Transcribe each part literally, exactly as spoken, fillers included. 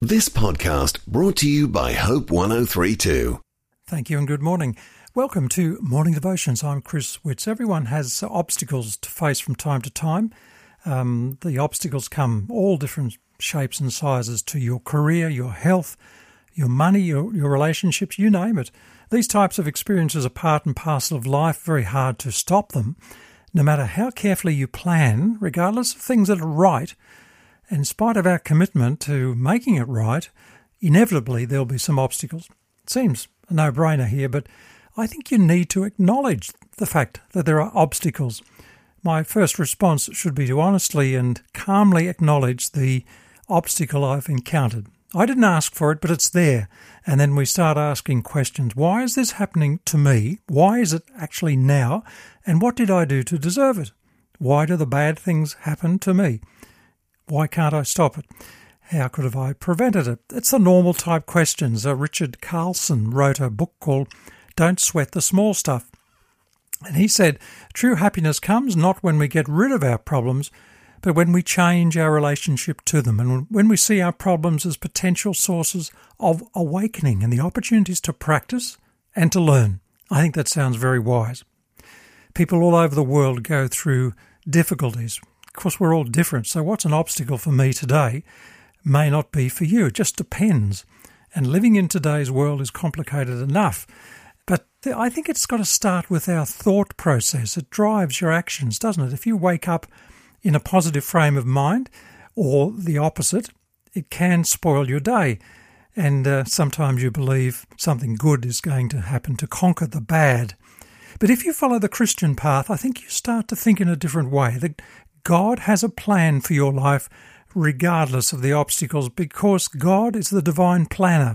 This podcast brought to you by Hope one oh three two. Thank you and good morning. Welcome to Morning Devotions. I'm Chris Witts. Everyone has obstacles to face from time to time. Um, the obstacles come all different shapes and sizes to your career, your health, your money, your, your relationships, you name it. These types of experiences are part and parcel of life, very hard to stop them. No matter how carefully you plan, regardless of things that are right, in spite of our commitment to making it right, inevitably there'll be some obstacles. It seems a no-brainer here, but I think you need to acknowledge the fact that there are obstacles. My first response should be to honestly and calmly acknowledge the obstacle I've encountered. I didn't ask for it, but it's there. And then we start asking questions. Why is this happening to me? Why is it actually now? And what did I do to deserve it? Why do the bad things happen to me? Why can't I stop it? How could have I prevented it? It's the normal type questions. Uh, Richard Carlson wrote a book called Don't Sweat the Small Stuff. And he said, true happiness comes not when we get rid of our problems, but when we change our relationship to them and when we see our problems as potential sources of awakening and the opportunities to practice and to learn. I think that sounds very wise. People all over the world go through difficulties. Of course, we're all different, so what's an obstacle for me today may not be for you. It just depends. And living in today's world is complicated enough. But I think it's got to start with our thought process. It drives your actions, doesn't it? If you wake up in a positive frame of mind, or the opposite, it can spoil your day. And uh, sometimes you believe something good is going to happen to conquer the bad. But if you follow the Christian path, I think you start to think in a different way. That God has a plan for your life regardless of the obstacles because God is the divine planner.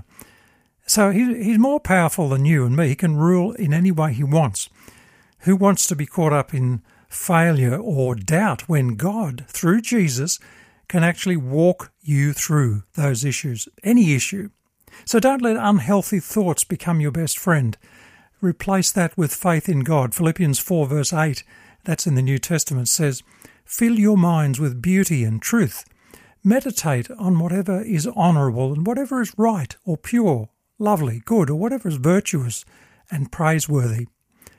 So he, he's more powerful than you and me. He can rule in any way he wants. Who wants to be caught up in failure or doubt when God, through Jesus, can actually walk you through those issues, any issue? So don't let unhealthy thoughts become your best friend. Replace that with faith in God. Philippians four verse eight, that's in the New Testament, says, fill your minds with beauty and truth. Meditate on whatever is honourable and whatever is right or pure, lovely, good, or whatever is virtuous and praiseworthy.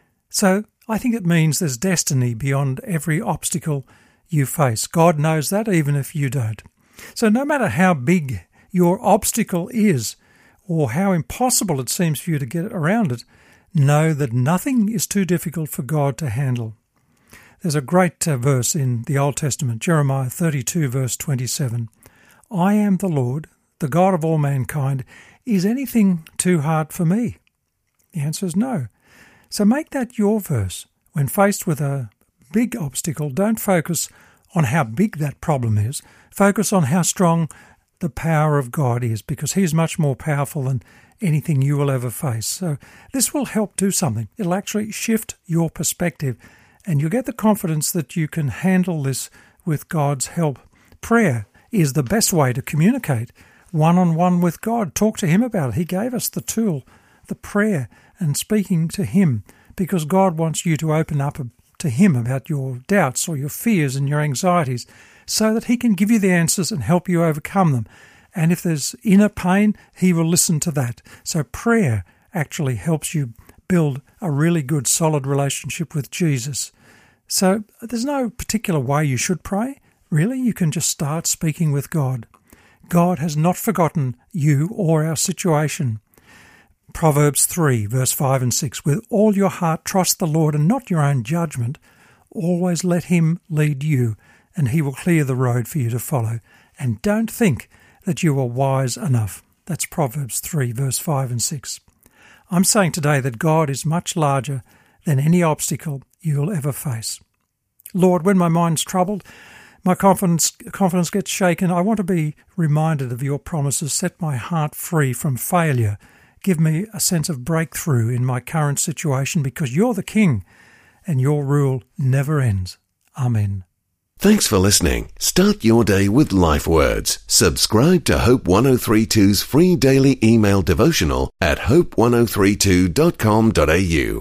So I think it means there's destiny beyond every obstacle you face. God knows that even if you don't. So no matter how big your obstacle is or how impossible it seems for you to get around it, know that nothing is too difficult for God to handle. There's a great uh, verse in the Old Testament, Jeremiah thirty-two, verse twenty-seven. I am the Lord, the God of all mankind. Is anything too hard for me? The answer is no. So make that your verse. When faced with a big obstacle, don't focus on how big that problem is. Focus on how strong the power of God is, because He's much more powerful than anything you will ever face. So this will help do something. It'll actually shift your perspective. And you'll get the confidence that you can handle this with God's help. Prayer is the best way to communicate one-on-one with God. Talk to Him about it. He gave us the tool, the prayer, and speaking to Him, because God wants you to open up to Him about your doubts or your fears and your anxieties so that He can give you the answers and help you overcome them. And if there's inner pain, He will listen to that. So prayer actually helps you build a really good, solid relationship with Jesus. So there's no particular way you should pray. Really, you can just start speaking with God. God has not forgotten you or our situation. Proverbs three, verse five and six, with all your heart trust the Lord and not your own judgment. Always let Him lead you, and He will clear the road for you to follow. And don't think that you are wise enough. That's Proverbs three, verse five and six. I'm saying today that God is much larger than any obstacle you'll ever face. Lord, when my mind's troubled, my confidence confidence gets shaken, I want to be reminded of your promises. Set my heart free from failure. Give me a sense of breakthrough in my current situation, because you're the King and your rule never ends. Amen. Thanks for listening. Start your day with Life Words. Subscribe to Hope one oh three two's free daily email devotional at hope one oh three two dot com dot a u.